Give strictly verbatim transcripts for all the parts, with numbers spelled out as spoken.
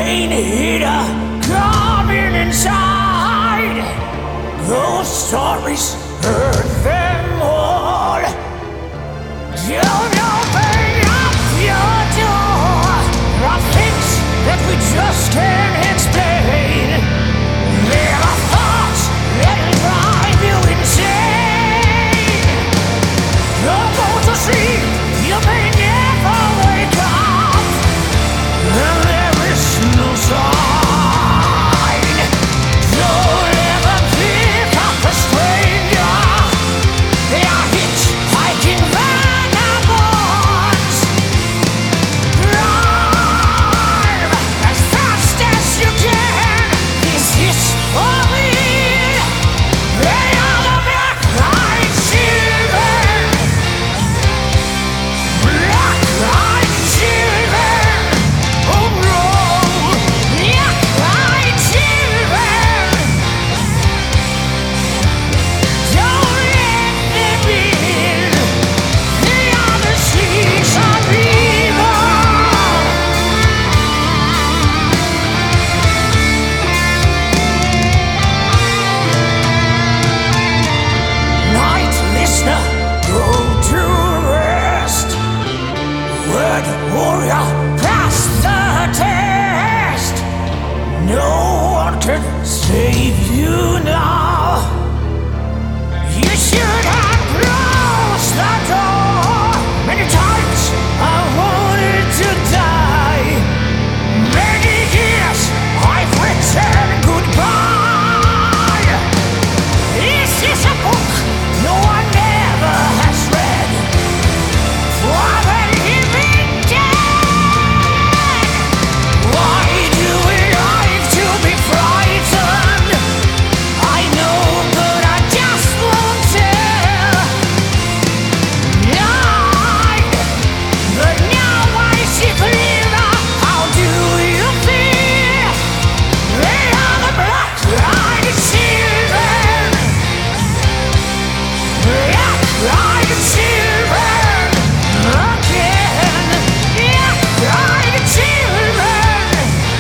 rain hitter coming inside. Those stories, heard them all. Don't open up your door. There are things that we just can't explain. There are thoughts that'll drive you insane. You're going to sleep, you may never wake up, and there is no sign. Don't ever pick up a stranger. They are hitchhiking vagabonds. Drive as fast as you can. This is for real. They are the black-eyed children. Black-eyed children. Oh no, black-eyed children. Don't let them in. They are the seeds of evil. Night listener, go to rest. Word warrior, pass the test. No one can save you now. You should have closed the door. Many times I wanted to die. Many years I've written goodbye. This is a book no one ever has read. For the living dead. Why do we like to be frightened? I know, but I just won't tell. Night, but now I see clearer. How do you feel? They are the black-eyed children. Black-eyed children. Again. Black-eyed children.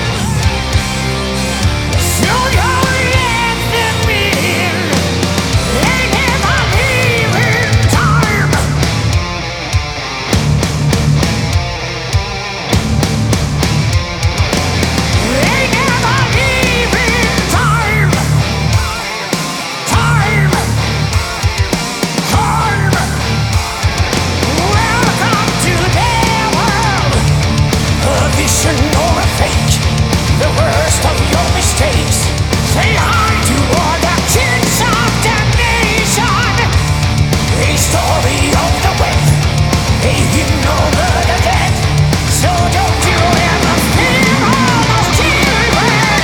So don't let them in. They never leave in time. They never leave in time. Time. Time. Welcome to their world. A vision or a fake. The worst of your mistakes. Say hi to all the kids of damnation. A story of the web. A hymn over the dead. So don't you ever fear all those children.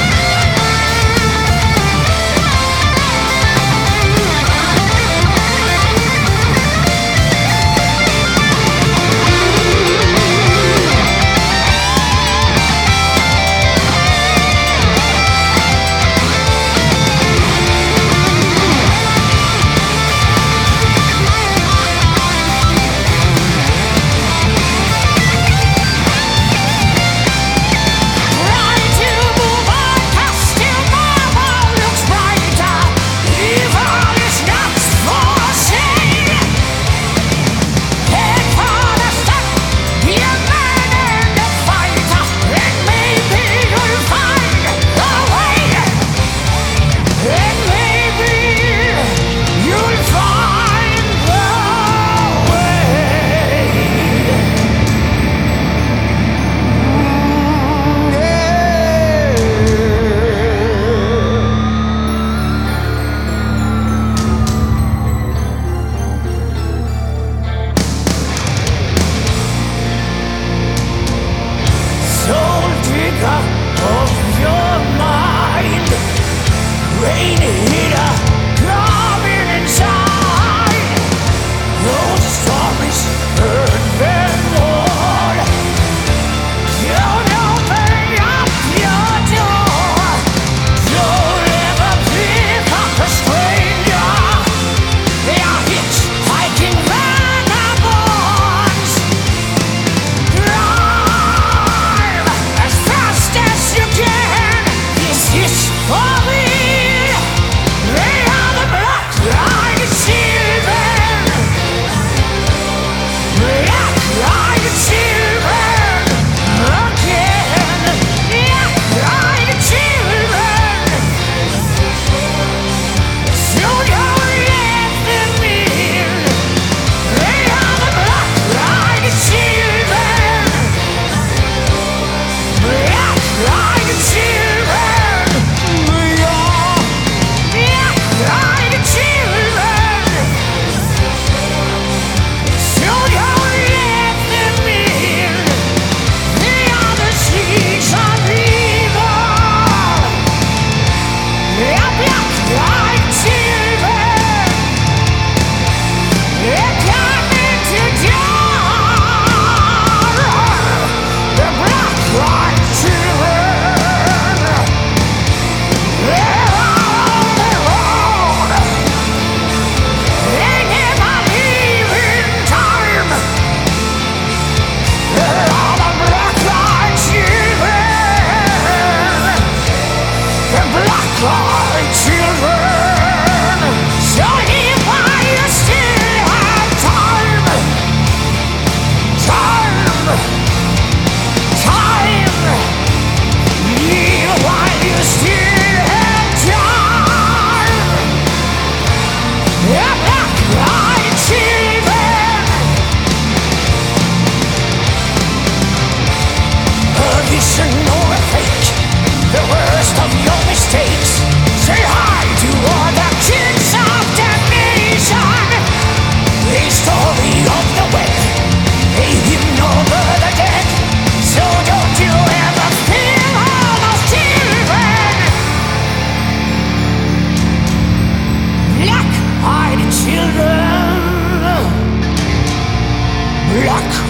Try to move on, cast till marble looks brighter. Evil is not for sale. Head for the step, be a man and a fighter, and maybe you'll find the way. And maybe you'll find the way. Soul digger of your mind, rain hitter coming inside. Those stories, heard them all. Don't open up your door. Don't ever pick up a stranger. They are hitchhiking vagabonds. Drive as fast as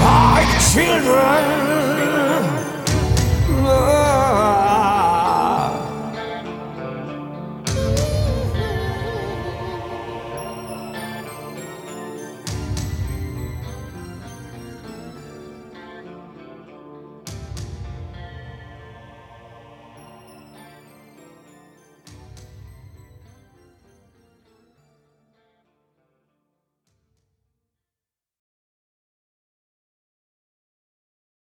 like children.